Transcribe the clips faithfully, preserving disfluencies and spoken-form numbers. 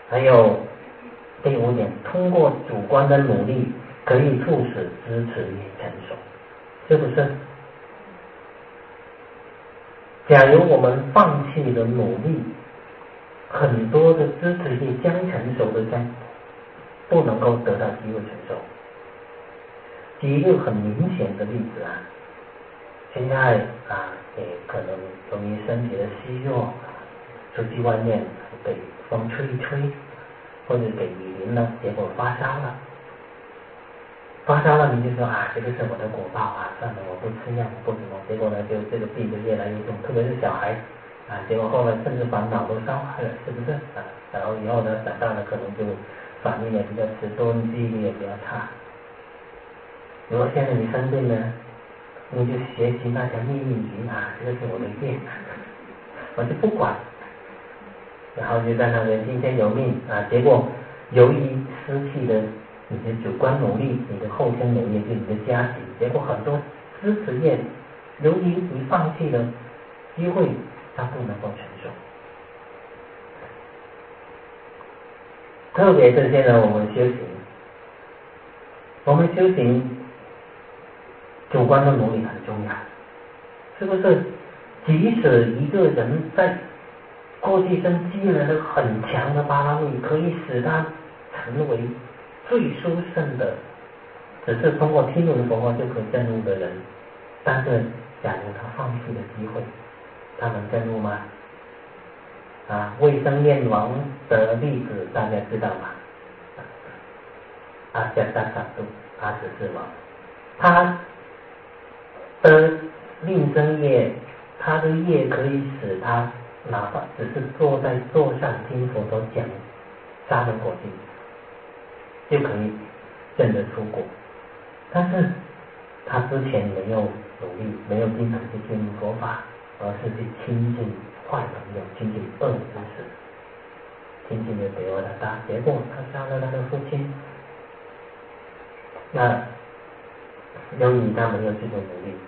还有第五点，通过主观的努力可以促使支持业成熟，是不是？假如我们放弃了努力，很多的支持业将成熟的将不能够得到机会成熟。举一个很明显的例子啊，现在啊，也可能容易身体的虚弱啊，出去外面被风吹一吹，或者给雨淋了，结果发烧了。发烧了你就说啊，这个是我的果报啊，算了，我不吃药，我不什么，结果呢，就这个病就越来越重，特别是小孩啊，结果后来甚至把脑都烧坏了，是不是啊？然后以后呢，长大了可能就反应也比较迟钝，记忆力也比较差。如果现在你生病呢，你就学习那条命运局啊，这个是我的业，我就不管，然后就在那边听天由命啊，结果由于失去了你的主观努力，你的后天努力，就你的家庭，结果很多支持业，由于你放弃了机会，它不能够成熟。特别这些呢，我们修行，我们修行主观的努力很重要，是不是？即使一个人在过去生积累了很强的巴拉密，可以使他成为最殊胜的，只是通过听闻佛法就可以证悟的人，但是假如他放弃了机会，他能证悟吗？啊，卫生院王的例子大家知道吗？阿加达萨杜阿十四王，他的令生业，他的业可以使他哪怕只是坐在座上听佛陀讲沙门果经，就可以证得出果。但是他之前没有努力，没有经常去听佛法，而是去亲近坏朋友，亲近恶知识，亲近的德瓦达，结果他杀了他的父亲。那由于他没有这种努力，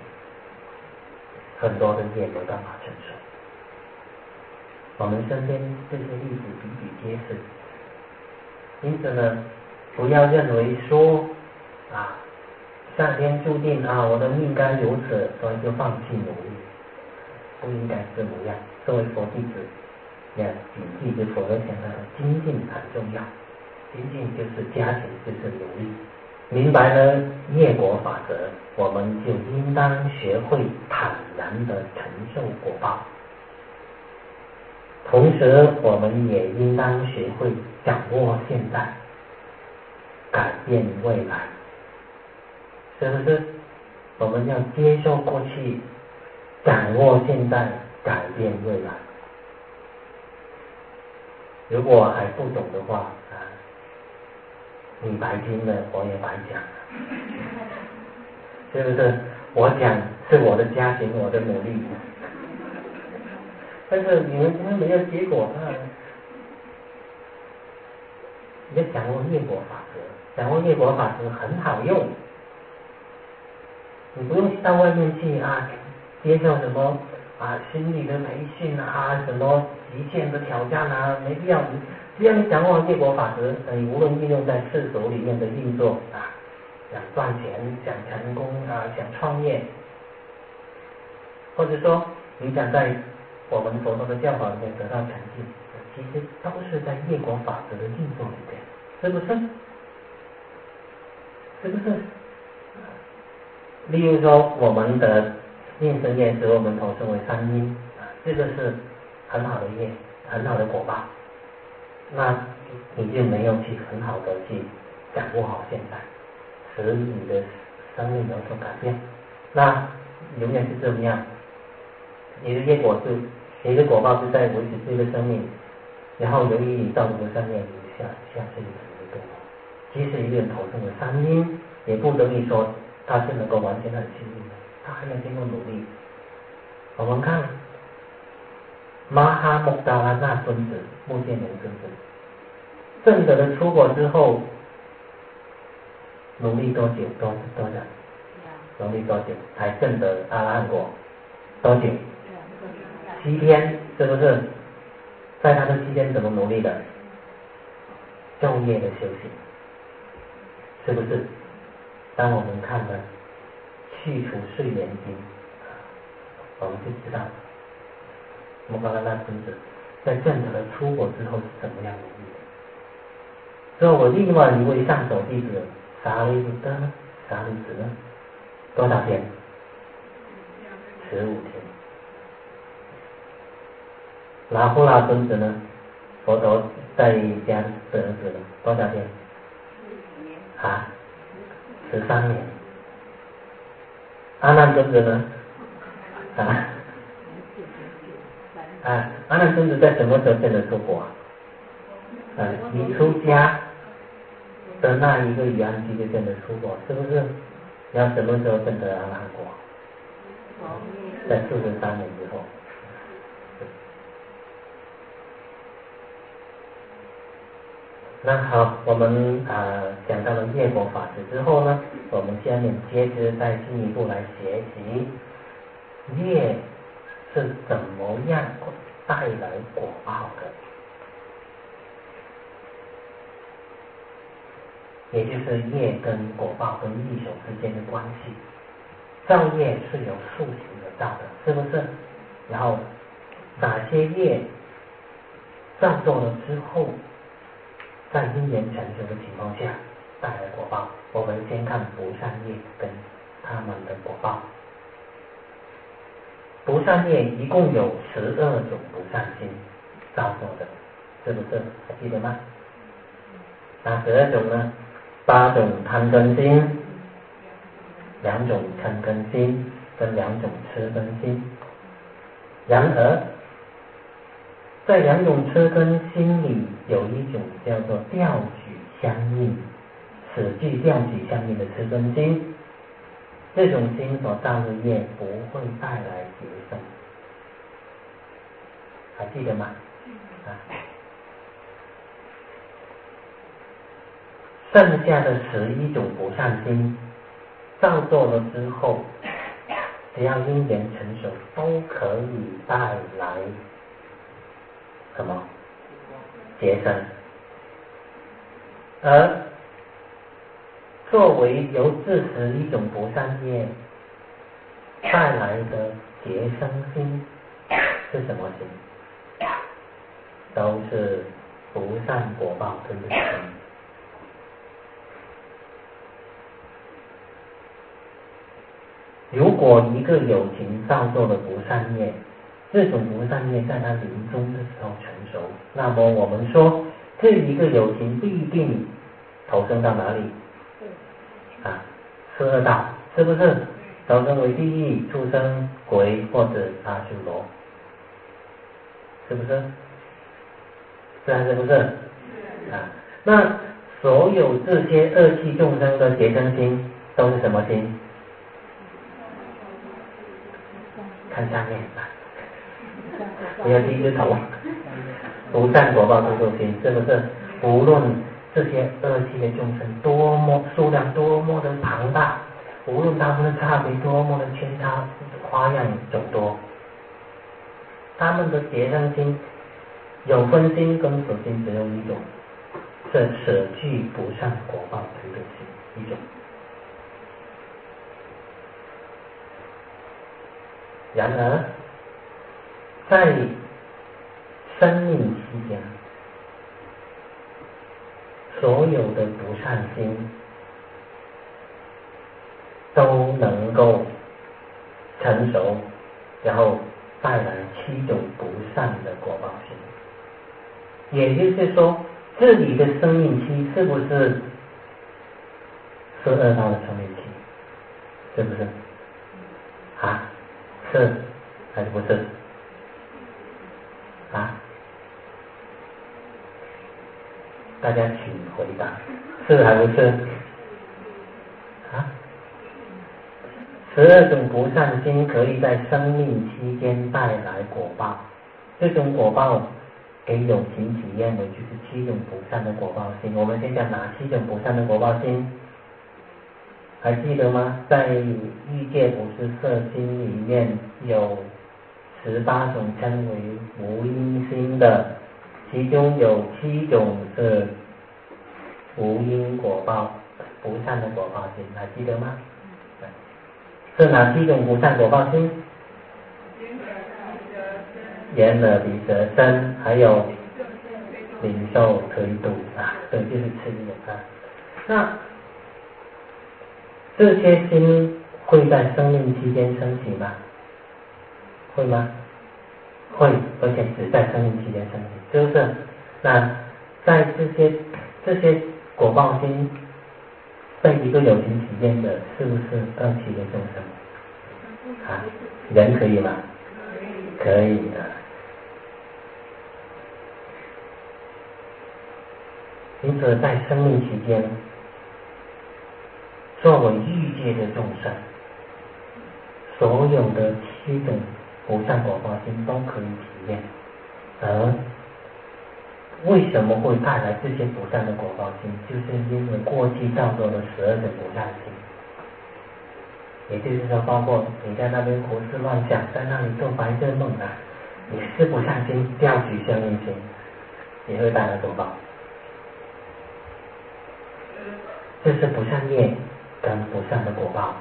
很多的业没办法承受。我们身边这些例子比比皆是，因此呢，不要认为说啊，上天注定啊，我的命该如此，所以就放弃努力，不应该这么样。作为佛弟子，要谨记着佛的讲的精进很重要，精进就是加强，就是努力。明白了业果法则，我们就应当学会坦然的承受果报。同时，我们也应当学会掌握现在，改变未来，是不是？我们要接受过去，掌握现在，改变未来。如果还不懂的话啊，你白听了，我也白讲，是不是？我讲是我的家庭，我的努力，但是你们今天没有结果啊！你要掌握业果法则，掌握业果法则很好用，你不用到外面去啊，接受什么啊心理的培训啊，什么极限的挑战啊，没必要。只要你掌握业果法则，你无论运用在世俗里面的运作啊，想赚钱、想成功啊、想创业，或者说你想在我们佛陀的教法里面得到成就，其实都是在业果法则的运作里面，是不是？是不是？例如说，我们的应生业使我们投生为三阴，这个是很好的业，很好的果报。那你就没有去很好的去掌握好现在，使你的生命有所改变。那永远是这么样，你的业果是，你的果报是在维持这个生命，然后由于你造这个善业，你下下辈子会更好。即使一个人投生了三阴，也不等于说他是能够完全很幸运的，他还要经过努力。我们看马哈穆达拉那孙子目犍连孙子证得了出果之后，努力多久？多多少？努力多久才证得阿拉汉果？多久？七天，是不是？在他的期间怎么努力的？ 昼夜的修行，是不是？当我们看了去除睡眠经，我们就知道摩诃拉那尊者在证得了出国之后是怎么样的意思。所以我另外一位上首弟子沙利布德呢，沙利子呢，多少天？十五天。拉呼拉尊者呢，佛陀在家的儿子呢，多少天？啊，十三年。阿难尊者呢？啊，啊，阿难尊者在什么时候证得出国啊？啊，你出家的那一个余安期就证得出国，是不是？你要什么时候证得阿难果？在四十三年之后。那好，我们啊、呃、讲到了业果法执之后呢，我们下面接着再进一步来学习业是怎么样带来果报的，也就是业跟果报跟异手之间的关系。造业是由数行而造的，是不是？然后哪些业造作了之后，在因缘成熟的情况下带来果报。我们先看不善业跟他们的果报。不善业一共有十二种不善心造作的，是不是？还记得吗？那十二种呢？八种贪嗔心，两种嗔根心，跟两种痴根心。然而在两种痴根心里，有一种叫做调举相应，此具调举相应的痴根心，这种心所造的业不会带来结生，还记得吗？啊，剩下的十一种不善心造作了之后，只要因缘成熟，都可以带来什么结生。而作为由自十一种不善业带来的结生心是什么心？都是不善果报跟着心。如果一个有情造作的不善业，这种不善业在他临终的时候成熟，那么我们说这一个有情必定投生到哪里？啊，十二道，是不是？投生为地狱、畜生、鬼或者阿修罗，是不是？是啊，是不是？啊，那所有这些恶气众生的结生心都是什么心？看下面吧，不要低着头。不善果报种种心，是不是？无论这些恶气的众生多么数量多么的庞大，无论他们的差别多么的千差花样众多，他们的结生心有分心跟舍心只有一种，是舍具不善果报种种心一种。然而在生命期间，所有的不善心都能够成熟，然后带来七种不善的果报心。也就是说，这里的生命期是不是十二道的生命期？是不是？啊？是还是不是？啊？大家请回答，是还不是？啊？十二种不善心可以在生命期间带来果报，这种果报给有情体验的就是七种不善的果报心。我们先讲哪七种不善的果报心？还记得吗？在欲界五十色心里面有十八种称为无因心的，其中有七种是无因果报，不善的果报心，还记得吗？是哪几种不善果报心？眼耳鼻舌身，还有领受推度啊，对，就是吃力啊。那这些心会在生命期间升起吗？会吗？会，而且只在生命期间升起，是不是？那在这些这些果报心被一个有情体验的，是不是二期的众生？啊，人可以吗？可以啊。因此，在生命期间，作为欲界的众生，所有的七种不善果报心都可以体验。而为什么会带来这些不善的果报心？就是因为过去造作的十二种不善心。也就是说，包括你在那边胡思乱想，在那里做白日梦啊，你是不善心调取相应心，也会带来果报。这是不善业跟不善的果报。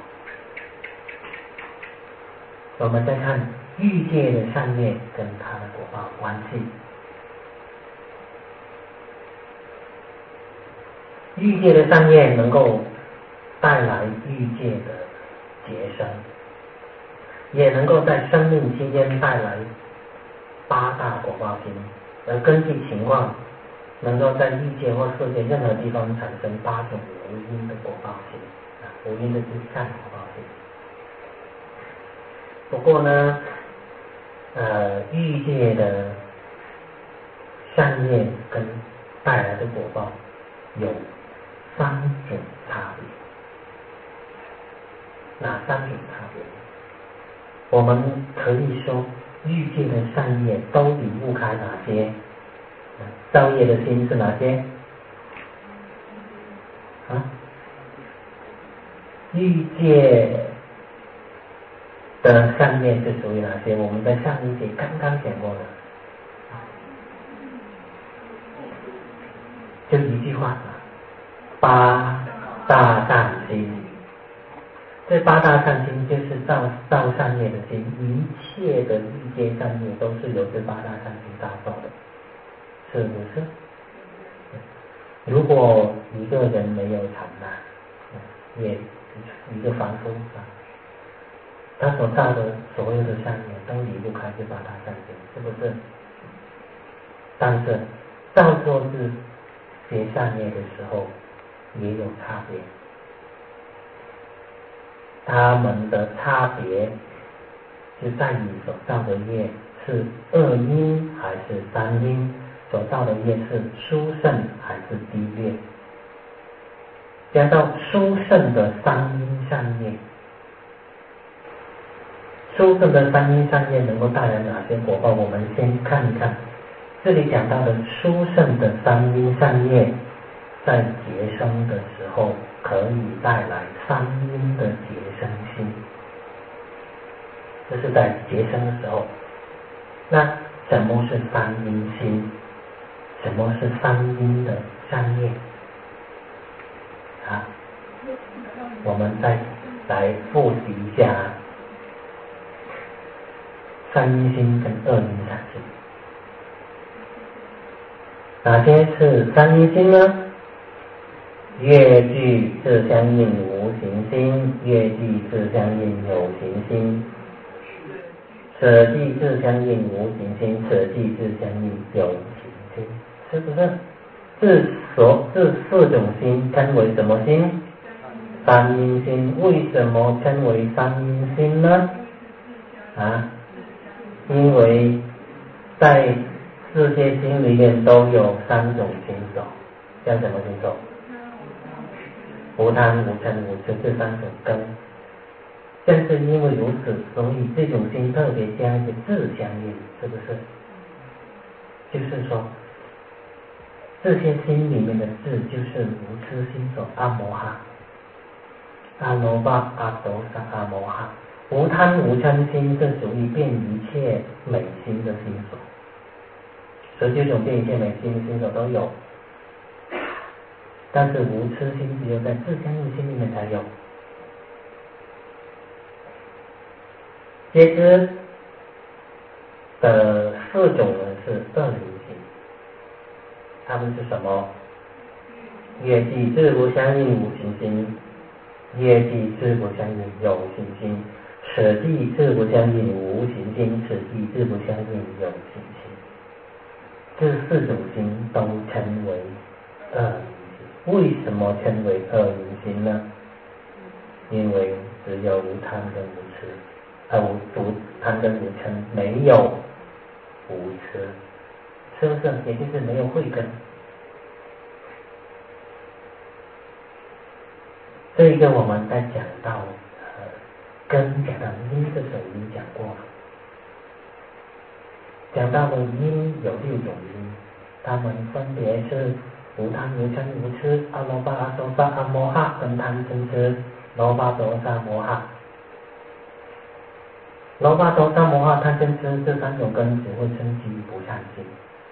我们再看欲界的善业跟它的果报关系。欲界的善业能够带来欲界的结生，也能够在生命期间带来八大果报心，而根据情况能够在欲界或世界任何地方产生八种无因的果报心啊，无因的是善果报心。不过呢，呃，欲界的善业跟带来的果报有三种差别。哪三种差别？我们可以说，欲界的善业都离不开哪些？造业的心是哪些？啊？欲界的善业是属于哪些？我们在上一节刚刚讲过的，就一句话，八大善心。这八大善心就是造造善业的心，一切的欲界善业都是由这八大善心造造的，是不是？如果一个人没有禅呐，也一个凡夫啊，他所造的所有的善业都离不开这八大善心，是不是？但是造作这些善业的时候也有差别。他们的差别就在于所造的业是二因还是三因，所造的业是殊胜还是低劣。讲到殊胜的三因善业，殊胜的三因善业能够带来哪些果报？我们先看一看，这里讲到的殊胜的三因善业，在结生的时候可以带来三因的结生心，这是在结生的时候。那什么是三因心？什么是三因的善业？啊，我们再来复习一下三因心跟二因善心。哪些是三因心呢？越具自相应无形心，越具自相应有形心，舍即自相应无形心，舍即自相应有形心，是不是？这所这四种心称为什么心？三因心。为什么称为三因心呢？啊，因为在这些心里面都有三种心手，叫什么心手？无贪、无嗔、无痴，这三种根。正是因为如此，所以这种心特别加一个自相应，是不是？就是说，这些心里面的智就是无痴心所阿摩哈、阿罗巴、阿斗萨、阿摩哈。无贪无嗔心是属于遍一切美心的心所，所以这种遍一切美心的心所都有。 但是无痴心只有在自相应心里面才有。接着的四种呢是恶灵心，它们是什么？业即自不相应无行心，业即自不相应有行心，舍即自不相应无行心，舍即自不相应有行心。这四种心都称为恶灵心。为什么称为恶灵心呢？因为只有无贪跟无痴，啊无无贪跟无嗔，没有无痴，是不是？也就是没有慧根。这一个我们在讲到呃根讲到因的时候已经讲过了，讲到的因有六种因，它们分别是无贪无嗔无痴、阿罗巴、阿馊萨、阿摩哈跟贪嗔痴。罗巴多萨摩哈，罗巴多萨摩哈贪嗔痴这三种根只会升起不善心，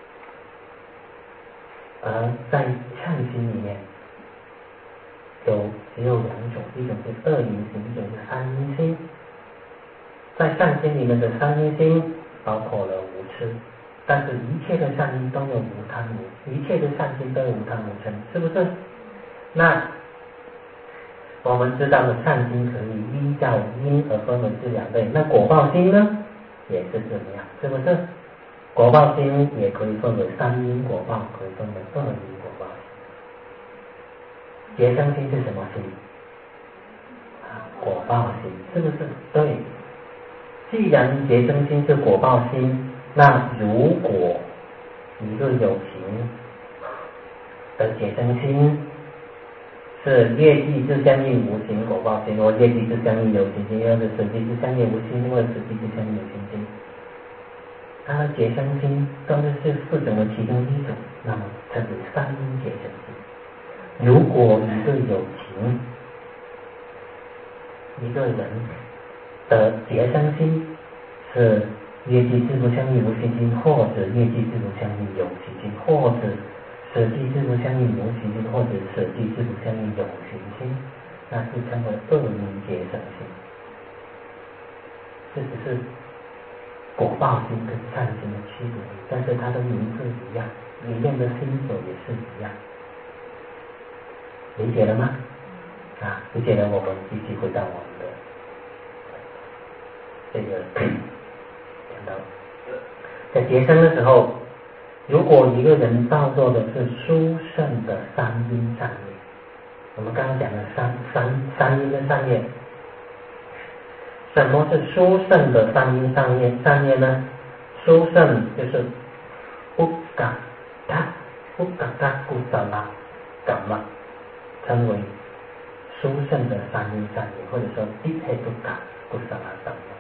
而在善心里面有只有两种，一种是恶因心，一种是善因心。在善心里面的善因心包括了无痴，但是一切的善因都有无贪无，一切的善心都有无贪无嗔，是不是？那我们知道的善心可以依照因而分为这两类，那果报心呢也是这样，是不是？果报心也可以分为三因果报，可以分为二因果报。结生心是什么心？啊，果报心，是不是？对。既然结生心是果报心，那如果一个有情的结生心是业即自相应无行果报心，或业即自相应有行心，或者舍即自相应无心，或者舍即自相应有行心。它的结生心都是这四种的其中一种，那么称为三因结生心。如果一个有情，一个人的结生心是业即自不相应无行心，或者业即自不相应有行心，或者舍即自不相应无行心，或者舍即自不相应有行心，那是称为恶因结生心。这只是果报心跟善心的区别，但是它的名字一样，里面的心所也是一样。理解了吗？啊，理解了，我们继续回到我们的这个讲到，在结生的时候，如果一个人造作的是殊胜的三因善业，我们刚刚讲的三三三因的善业，什么是殊胜的三因善业？善业呢？殊胜就是不嘎他不嘎他古萨拉嘎嘛，称为殊胜的三因善业，或者说地黑不嘎古萨拉嘎嘛。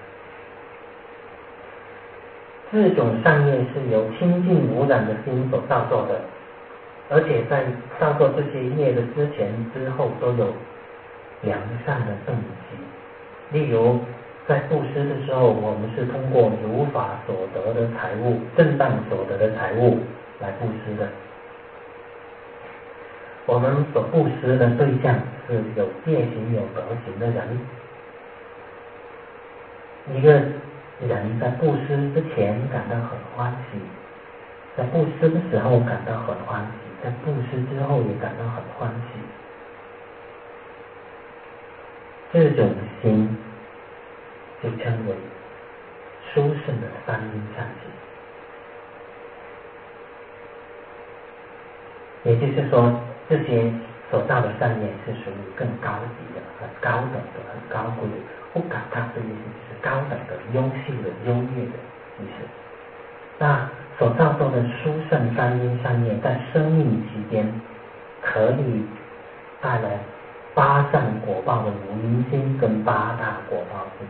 这种善业是由清净无染的心所造作的，而且在造作这些业的之前之后都有良善的动机。例如在布施的时候，我们是通过如法所得的财物，正当所得的财物来布施的。我们所布施的对象是有戒行有德行的人。一个人在布施之前感到很欢喜，在布施的时候感到很欢喜，在布施之后也感到很欢喜。这种心就称为殊胜的三因善行。也就是说，这些所造的善业是属于更高级的、很高等的、很高贵的。不感他的意思是高等的、优秀的、优越的意思。那所造作的殊胜三因善业，在生命期间可以带来八善果报的无因心跟八大果报心。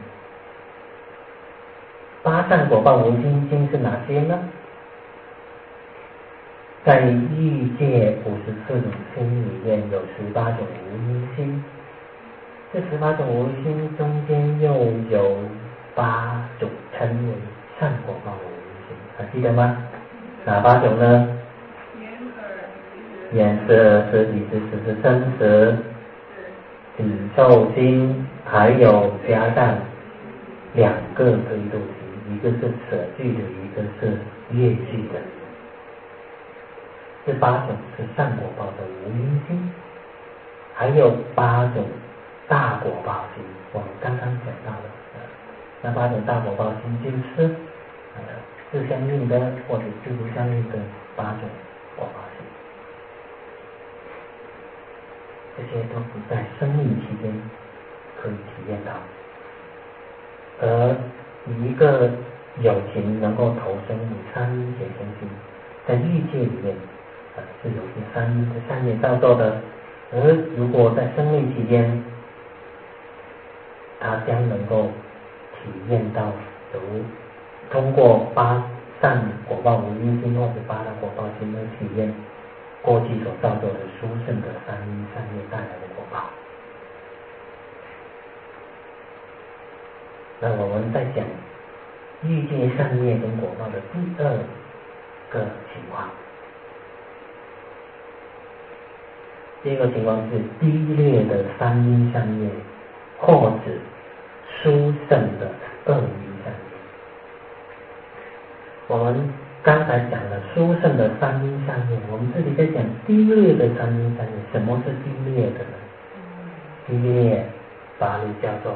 八善果报无因心是哪些呢？在欲界五十四种心里面有十八种无因心，这十八种无因心中间又有八种称为善果报的无因心，还记得吗？哪八种呢？ 眼十二十几十十十生十子受心，还有加上两个追度心，一个是舍具的，一个是业具的。这八种是上果报的无因心，还有八种大果报心，我们刚刚讲到了。那八种大果报心就是呃自相应的或者自不相应的八种果报心，这些都是在生命期间可以体验到。而一个有情能够投生于三因结生心，在欲界里面呃是有些三因的善业造作的，而如果在生命期间，他将能够体验到如通过八善果报无因心或者八大果报心而体验过去所造作的殊胜的三因善业带来的果报。那我们在讲欲界善业跟果报的第二个情况，第一个情况是低劣的三因善业或者殊胜的二因善业。我们刚才讲了殊胜的三因善业，我们这里在讲低劣的三因善业。什么是低劣的呢？低劣法律叫做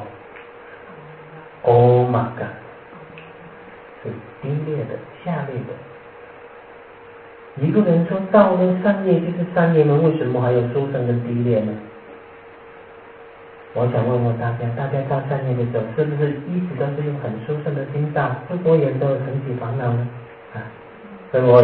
欧玛嘎，是低劣的、下劣的。一个人说造了善业就是善业呢，为什么还有殊胜跟低劣呢？我想问问大家，大家造善业的时候，是不是一直都是用很殊胜的心造？会不会有时候升起烦恼呢？啊，会不会？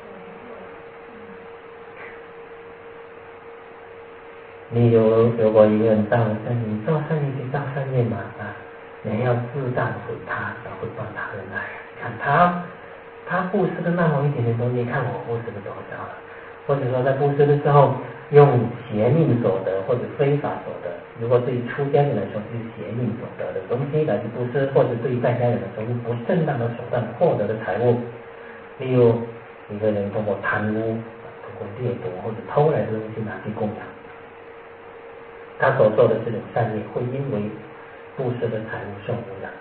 你有如果一个人造了善业，造善业就造善业嘛啊，你要自当回他，要回报他人来。看他，他布施的那么一点点东西，看我布施的多少了。或者说在布施的时候，用邪命所得或者非法所得。如果对于出家人来说是邪命所得的东西来去布施，或者对于在家人来说是不正当的手段获得的财物，例如一个人通过贪污、通过掠夺或者偷来的东西拿去供养，他所做的这种善业会因为布施的财物受污染。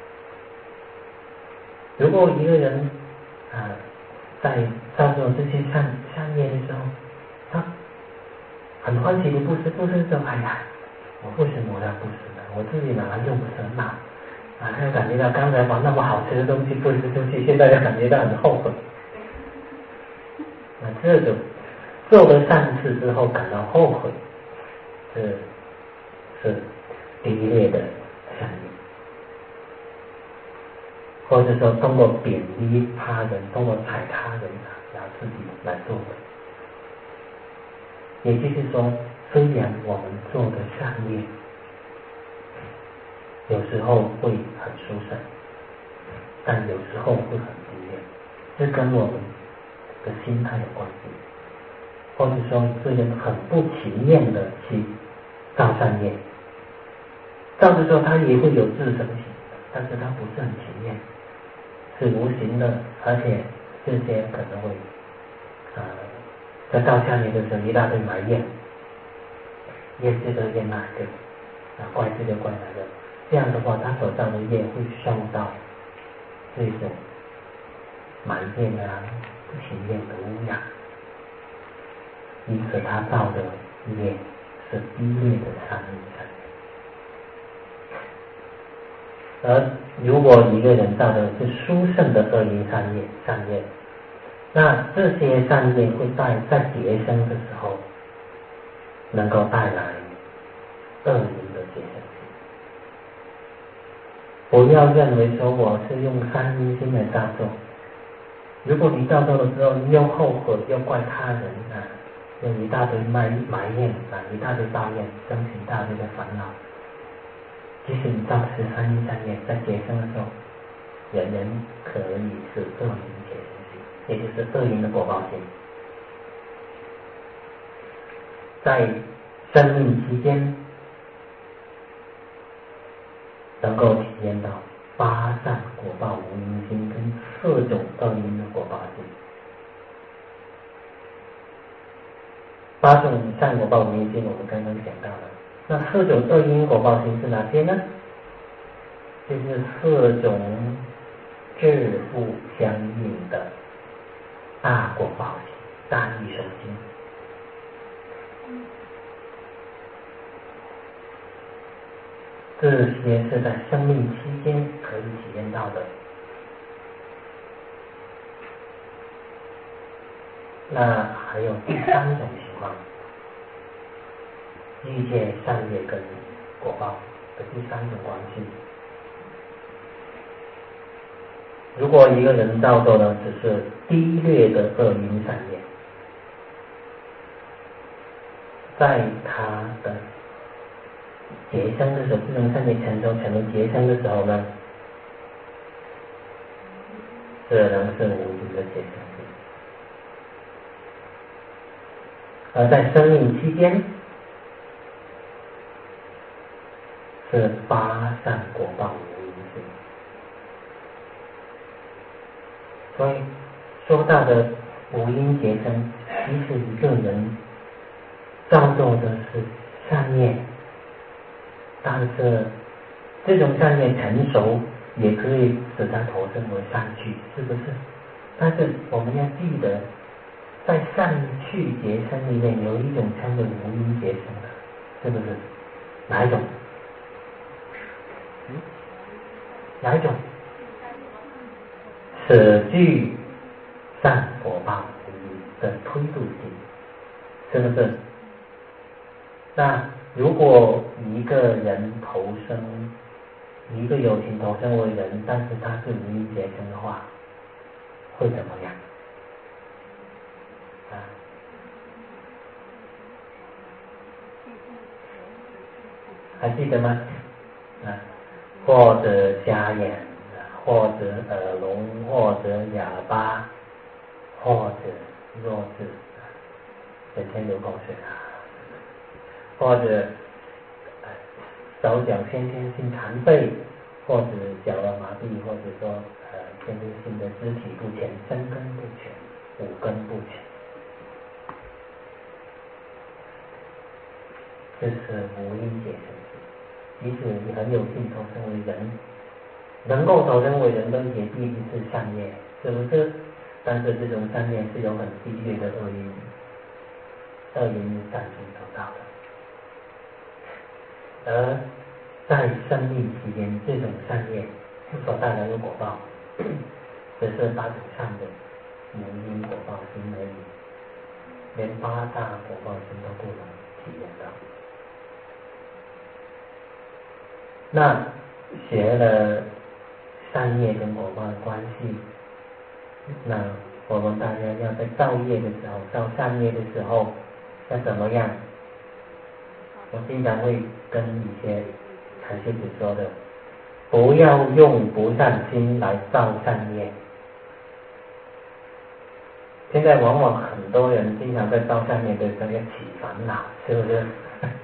如果一个人啊、呃、在造作这些善善业的时候，他很欢喜的布施，布施的时候，哎呀，我为什么我要布施呢？我自己拿来用不是很好啊，他又感觉到刚才把那么好吃的东西布施出去，现在又感觉到很后悔。那这种做了善事之后感到后悔，这是低劣的善业，或者说通过贬低他人，通过踩他人然后自己来做的。也就是说，虽然我们做的善业有时候会很殊胜，但有时候会很低劣，这跟我们的心态有关系。或者说这人很不情愿的去造善业，造的时候他也会有自生起，但是他不是很情愿，是无形的，而且这些可能会呃在造下业的时候一大堆埋怨，怨这个怨那个，啊怪这个怪那个，这样的话他所造的业会受到这种埋怨啊、不情愿的污染，因此他造的业是低劣的三因善业。而如果一个人造的是殊胜的二因善业善业，那这些善业会在在结生的时候能够带来二因的结生心。不要认为说我是用三因心来造作，如果你造作的时候你又后悔又怪他人啊，用一大堆埋埋怨啊，一大堆抱怨，升起一大堆的烦恼。即使你造的是三因善业，在结生的时候，人人可以是二因结生心，也就是二因的果报心。在生命期间，能够体验到八善果报无因心跟四种二因的果报心。 八种善果报无因心我们刚刚讲到了，那四种恶因果报心是哪些呢？就是四种志不相应的大果报心、大益受心。这些是在生命期间可以体验到的。那还有第三种情况，遇见善业跟果报的第三种关系。如果一个人造作的只是低劣的恶因善业，在他的结生的时候，这种善业成熟成为结生的时候呢，只能是无形的结生。而在生命期间是八善果报无因心。所以说到的无因结生，即使一个人造作的是善业，但是这种善业成熟也可以使他投生为善趣，是不是？但是我们要记得，在善趣结生里面有一种称为无因结生的，是不是？哪一种？嗯、哪一种？此具善果报的推度性，是不是？那如果一个人投生，一个有情投生为人，但是他是无因结生的话，会怎么样？啊？还记得吗？啊，或者瞎眼，或者耳聋，或者哑巴，或者弱智，整天流口水啊，或者手脚先天性残废，或者脚耳麻痹，或者说呃先天性的肢体不全，身根不全，五根不全，这是无因结生。即使你很有幸投生为人，能够投生为人的也必定是善业，是不是？但是这种善业是有很低劣的恶因，恶因善心得到的。而在生命期间，这种善业所带来的果报，只是八种善的无因果报心而已，连八大果报心都不能体验到。那学了善业跟果报的关系，那我们大家要在造业的时候，造善业的时候要怎么样？我经常会跟一些禅师子说的，不要用不善心来造善业。现在往往很多人经常在造善业的时候要起烦恼，是不是？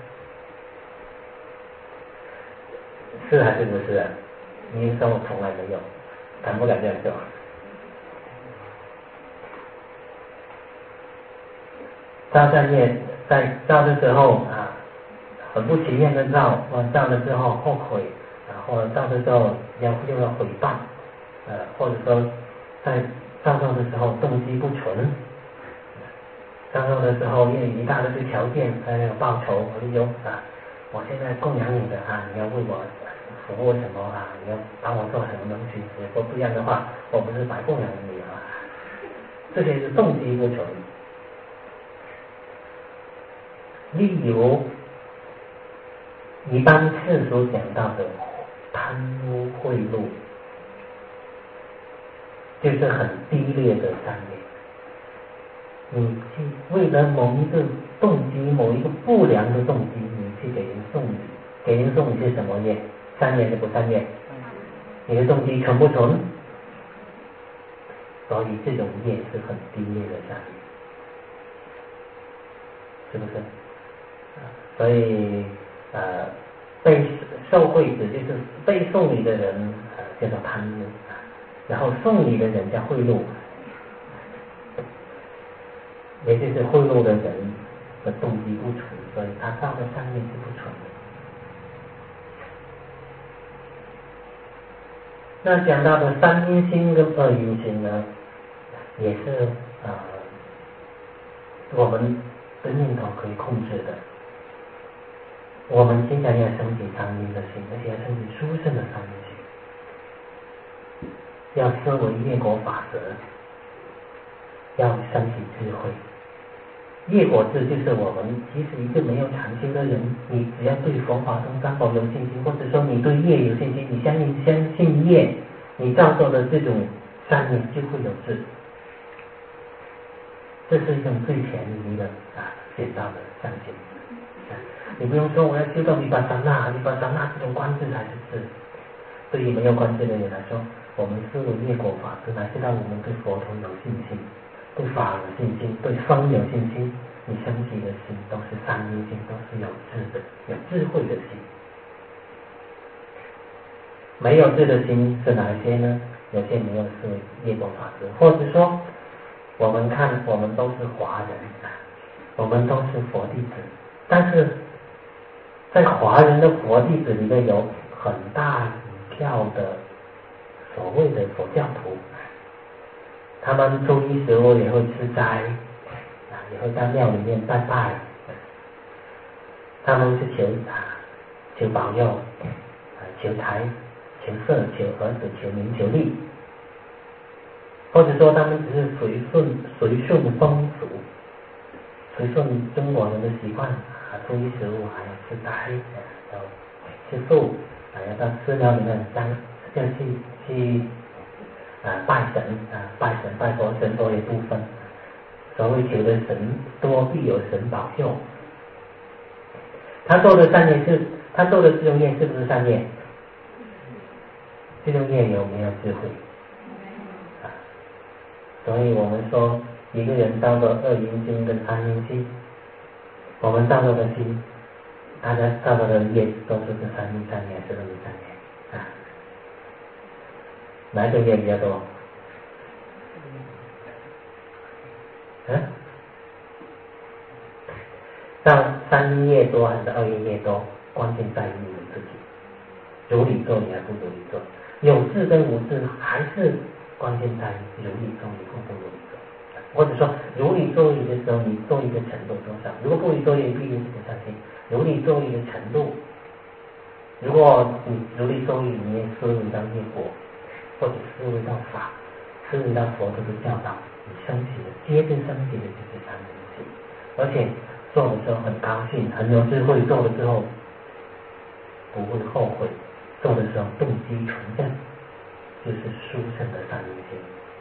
是还是不是啊？你说我从来没有，敢不敢这样做？造善业在造的时候啊，很不情愿的造，造了之后后悔，然后造的时候要又要毁谤，呃，或者说在造作的时候动机不纯，造作的时候因为一大堆条件，还有报酬，我就啊，我现在供养你的啊，你要为我服务什么啊？你要帮我做什么东西？如果不一样的话，我不是白供养你啊！这些是动机不纯。例如，一般世俗讲到的贪污贿赂，就是很低劣的善业。你去为了某一个动机，某一个不良的动机，你去给人送礼，给人送礼是什么业？善业是不善业？你的动机纯不纯？所以这种业是很低劣的善业，是不是？所以呃，被受贿者就是被送礼的人，呃，叫做贪污，然后送礼的人叫贿赂，也就是贿赂的人， 的动机不纯，所以他造的善业是不纯的。那讲到的三阴心跟二阴心呢，也是呃我们的念头可以控制的。我们经常要升起三阴的心，而且要升起殊胜的三阴心，要思维业果法则，要升起智慧。业果智就是我们即使一个没有禅修的人，你只要对佛法僧三宝有信心，或者说你对业有信心，你相信相信业，你造作的这种善业就会有智。这是一种最便宜的啊简单的相信。你不用说我要修到毗跋沙那，毗跋沙那这种观智才是智。对于没有观智的人来说，我们思维业果法则，乃知道我们对佛陀有信心，对法有信心，对僧有信心，你升起的心都是三阴心，都是有智的、有智慧的心。没有智的心是哪一些呢？有些没有思维业果法则，或者说我们看我们都是华人，我们都是佛弟子，但是在华人的佛弟子里面有很大一票的所谓的佛教徒，他们初一十五也会吃斋，也会到庙里面拜拜，他们是求啊求保佑，求财、求色、求儿子、求名、求利，或者说他们只是随顺随顺风俗，随顺中国人的习惯。初一十五还要吃斋，要吃素，还要到寺庙里面当要去去啊拜神啊拜神拜佛，神佛也不分。所谓求的神多，必有神保佑。他做的善业是，他做的这种业是不是善业？这种业有没有智慧？啊，所以我们说一个人造作二阴心跟三阴心。我们造作的心，大家造作的业都是这三阴三业，是二阴三业啊。哪一个业比较多？嗯？造三阴业多还是二阴业多？关键在于你们自己，如理作礼还不如理作，有智跟无智还是关键在于如理作礼或不如理作。或者说如理作礼的时候，你做一个程度多少？如果不理作礼，必定是不相信。如理作礼的程度，如果你如理作礼里面思维到业果，或者思维到法，思维到佛陀的教导，你升起的，接着升起的就是三阴心，而且做的时候很高兴，很有智慧，做了之后不会后悔，做的时候动机纯正，就是殊胜的三阴心。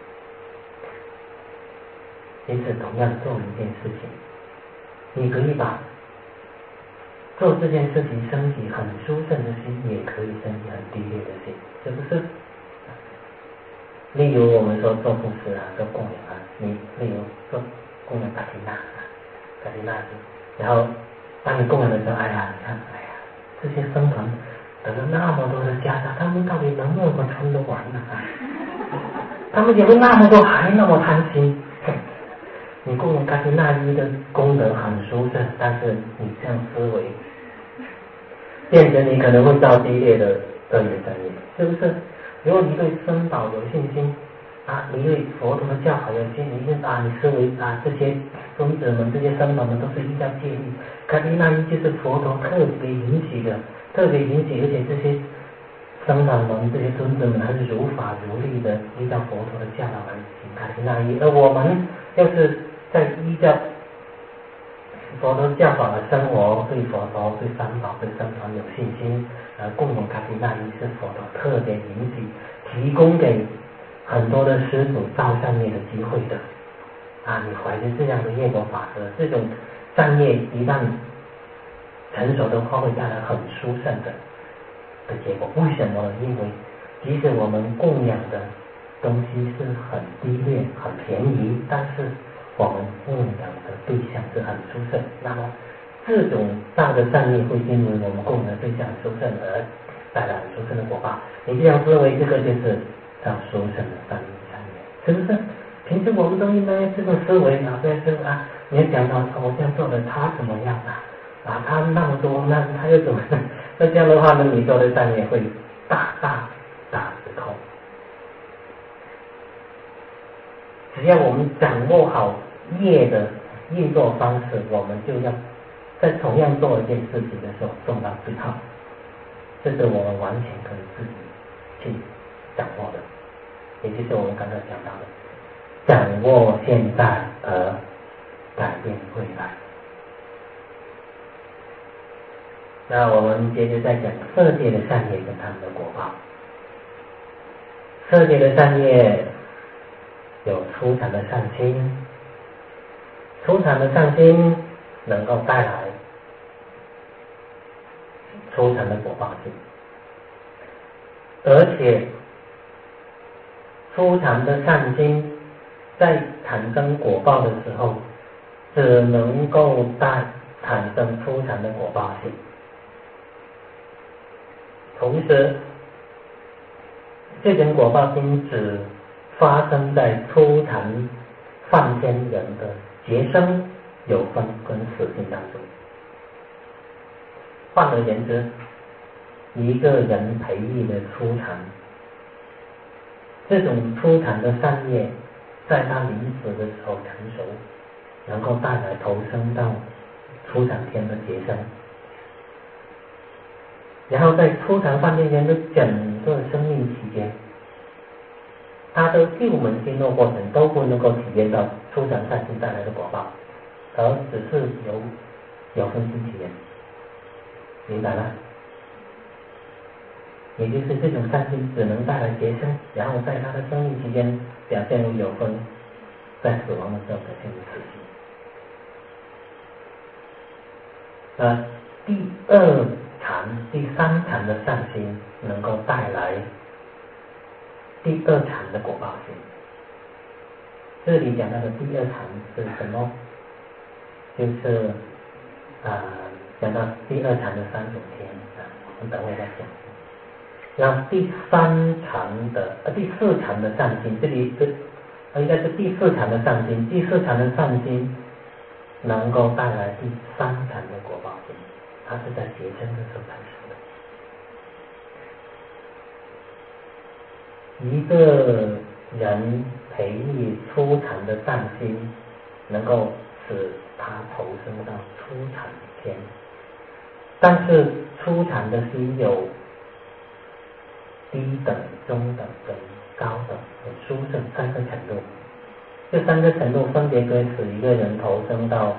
因此，同样做一件事情，你可以把做这件事情升起很殊胜的心，也可以升起很低劣的心，是不是？例如我们说做布施啊，做供养啊，你例如做供养卡提娜啊，卡提娜，然后当你供养的时候，哎呀，你看，哎呀，这些僧团得了那么多的袈裟，他们到底能不能穿得完呢？他们有了那么多，还那么贪心。你供养卡提那伊的功德很殊胜，但是你这样思维，变成你可能会造低劣的恶业三业，是不是？如果你对僧宝有信心啊，你对佛陀的教法有信心，你啊，你思维啊，这些尊者们、这些僧宝们都是依照戒律，卡提那伊就是佛陀特别允许的，特别允许，而且这些僧宝们、这些尊者们还是如法如律的依照佛陀的教导来行卡提那伊，而我们要是在依照佛陀教法的生活，对佛陀、对三宝、对僧团有信心，呃，供养卡提那伊是佛陀特别允许提供给很多的施主造善业的机会的啊！你怀着这样的业果法则，这种善业一旦成熟的话，会带来很殊胜的的结果。为什么呢？因为即使我们供养的东西是很低劣、很便宜，但是我们供养的对象是很殊胜，那么这种大的善业会因为我们供养的对象很殊胜而带来很殊胜的果报。你这样思维，这个就是叫殊胜的善业善业，是不是？ 平时我们都应该这个思维啊，不要说啊，你讲到我这样做的他怎么样啊？啊，他那么多，那他又怎么样？那这样的话呢，你做的善业会大大大失控。只要我们掌握好业的运作方式，我们就要在同样做一件事情的时候做到最好，这是我们完全可以自己去掌握的，也就是我们刚才讲到的，掌握现在而改变未来。那我们接着再讲色界的善业跟他们的果报。色界的善业有初禅的善心，初禅的善心能够带来初禅的果报性，而且初禅的善心在产生果报的时候，只能够带产生初禅的果报性。同时，这种果报性只发生在初禅梵天人的结生、有分跟死性当中。换而言之，一个人培育的初禅，这种初禅的善业，在他临死的时候成熟，能够带来投生到初禅天的结生。然后在初禅梵天人的整个生命期间，他的六门经络过程都不能够体验到初禅善心带来的果报，而只是由有分心体验，明白吗？也就是这种善心只能带来结生，然后在他的生命期间表现为有分，在死亡的时候表现为死心。呃，第二禅、第三禅的善心能够带来第二禅的果报性。这里讲到的第二禅是什么？就是啊、呃，讲到第二禅的三种天啊，我们等会再讲。那第三禅的呃第四禅的善心，这里是呃应该是第四禅的善心，第四禅的善心能够带来第三禅的果报性，它是在结生的时候产生的。一个人培育初禅的善心，能够使他投生到初禅天，但是初禅的心有低等、中等跟高等和殊胜三个程度，这三个程度分别可以使一个人投生到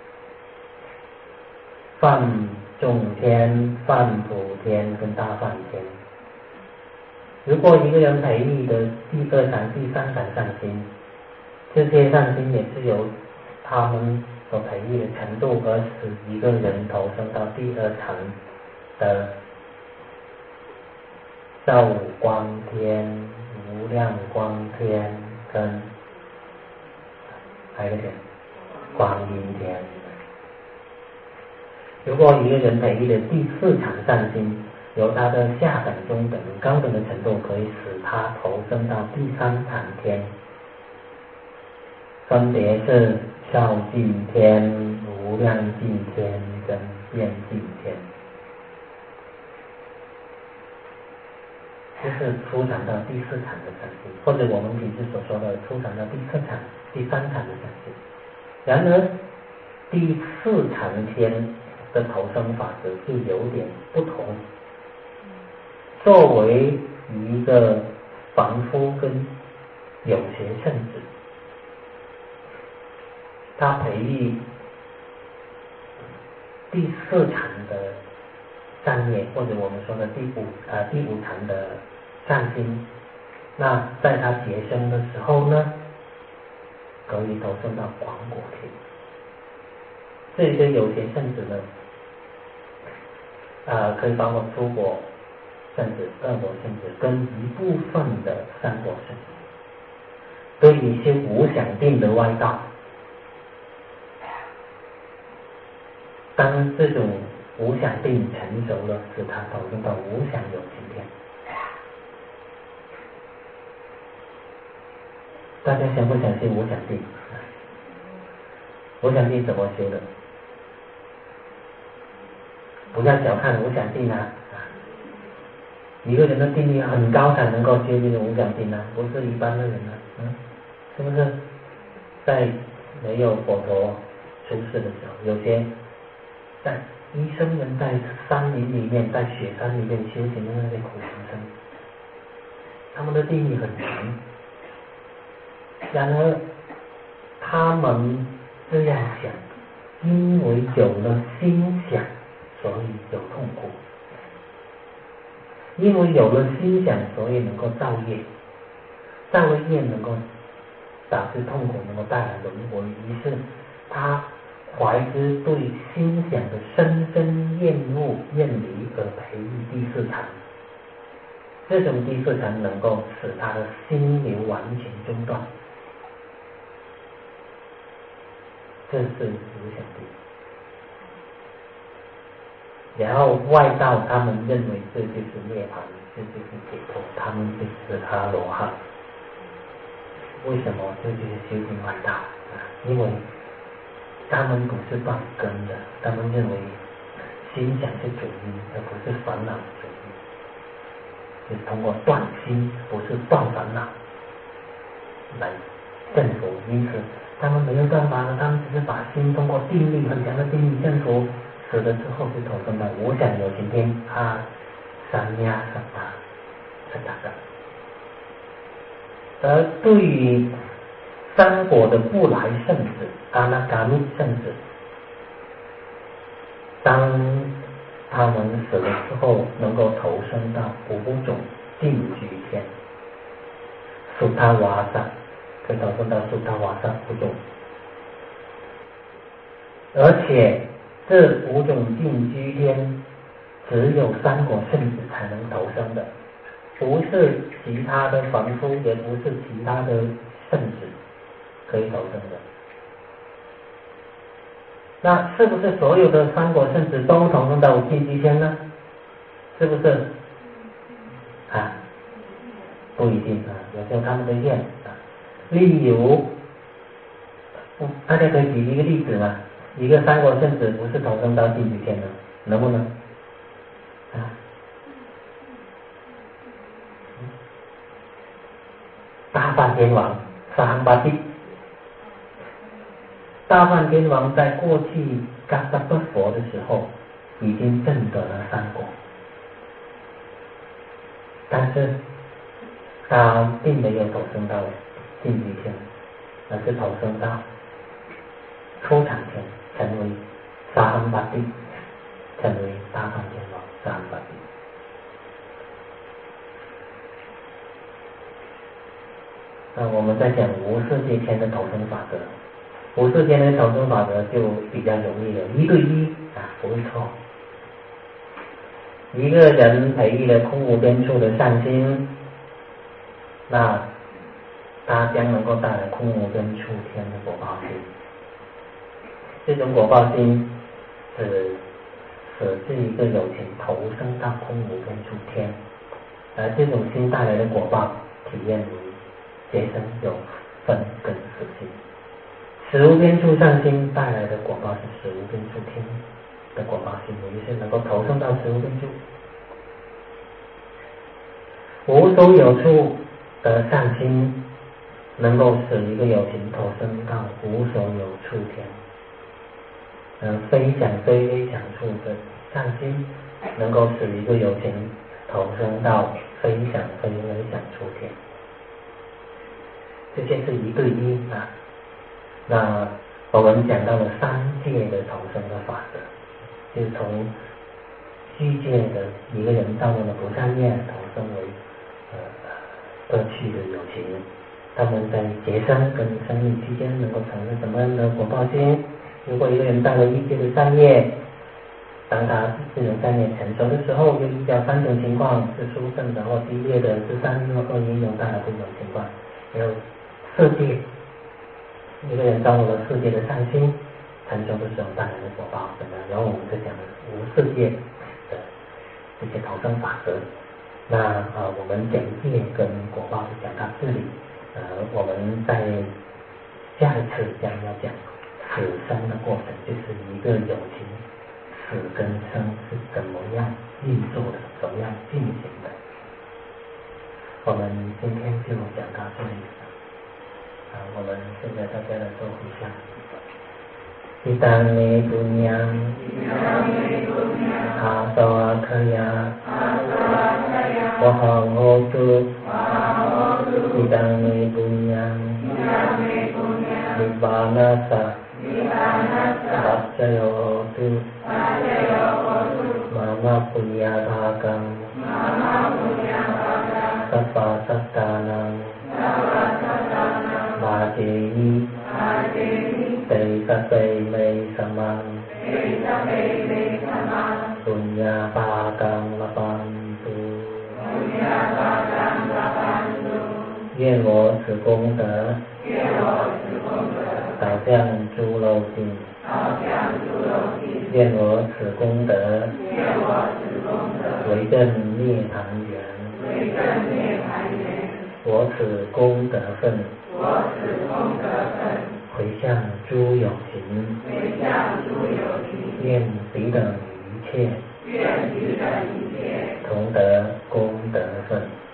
梵众天、梵普天跟大梵天。如果一个人培育的第二禅、第三禅善心，这些善心也是由他们所培育的程度而使一个人投生到第二禅的照光天、无量光天跟还有一点光阴天。如果一个人培育的第四禅善心，由他的下等、中等、高等的程度，可以使他投生到第三禅天，分别是少净天、无量净天跟遍净天。这是初禅到第四禅的善心，或者我们平时所说的初禅到第四禅、第三禅的善心。然而，第四禅天的投生法则就有点不同。作为一个凡夫跟有学圣子，他培育第四禅的善业，或者我们说的第五呃第五禅的善心，那在他结生的时候呢，可以投生到广果天。这些有学圣子呢，呃，可以包括初果圣子、二果圣子跟一部分的三果圣子，对于一些无想定的外道，当这种无想定成熟了，使他投生到无想有情天。 大家相不相信无想定？无想定怎么修的？不要小看无想定啊！一个人的定力很高才能够修这个无想定啊，不是一般的人啊，嗯，是不是？在没有佛陀出世的时候，有些在医生们在山林里面，在雪山里面修行的那些苦行僧，他们的定力很强。然而他们这样想，因为有了心想，所以有痛苦；因为有了心想，所以能够造业，造了业能够导致痛苦，能够带来轮回。于是他怀之对心想的深深厌恶、厌离，而培育第四禅。这种第四禅能够使他的心流完全中断。这是无想定。然后外道他们认为这就是涅槃，这就是解脱，他们就是阿罗汉。为什么？这就是修行外道啊！因为他们不是断根的，他们认为心想是主因，而不是烦恼的主因，是通过断心，不是断烦恼来证佛。因此他们没有办法了，他们只是把心通过定力很强的定力证佛，死了之后就投生到无想有情天阿三呀三他三大的。而对于三果的不来圣子阿那嘎密圣子，当他们死了之后，能够投生到五种定居天，苏他瓦萨，可以投生到苏他瓦萨五种，而且这五种定居天只有三果圣子才能投生的，不是其他的凡夫，也不是其他的圣子可以投生的。那是不是所有的三果圣子都投生到定居天呢？是不是？啊，不一定啊，有时候他们的愿啊。例如，大家可以举一个例子嘛，一个三果圣子不是投生到定居天的，能不能？啊？大梵天王萨罕巴蒂，大梵天王在过去嘎萨不佛的时候已经证得了三果，但是他并没有投生到定居天，而是投生到初禅天，成为萨罕巴蒂，成为大梵天王萨罕巴蒂。那我们在讲无色界天的投生法则，无色界天的投生法则就比较容易了，一对一啊，不会错。一个人培育了空无边处的善心，那他将能够带来空无边处天的果报心。这种果报心是使这一个有情投生到空无边处天，而这种心带来的果报体验如结生有分跟实心，十无边处善心带来的果报是十无边处天的果报心，也就是能够投生到十无边处。无所有处的善心能够使一个有情投生到无所有处天，嗯，非想非非想处的善心能够使一个有情投生到非想非非想处天。这些是一对一啊。那我们讲到了三界的投生的法则，就是从虚界的一个人到了菩萨界投生为呃恶趣的有情，他们在结生跟生命之间能够产生什么样的果报心？如果一个人到了一界的善业，当他这种善业成熟的时候，就遇到三种情况：是殊胜的或低劣的，是善恶或应有带来这种情况。还有色界，一个人到了世界的善心成熟的时候带来的果报怎么样？然后我们就讲了无世界的这些投生法则。那啊、呃，我们讲业跟果报就讲到这里。 呃，我们在下一次将要讲死生的过程，就是一个有情死跟生是怎么样运作的，怎么样进行的。我们今天就讲到这里了。啊，我们现在大家来做回向。อิตังเมปุญญังอาสวะคยาวะหังโหตุอิตังเมปุญญังนิบานัสสะปัจจโยโหตุมามะปุญญาภากังสัพพะสัตตานังมาเจมิเตสะเตเมสมังปุญญาภากังละปันตุ愿我此功德导向诸漏境，愿我此功德为证涅槃缘，我此功德分回向诸有情，愿彼等一切同得功德分。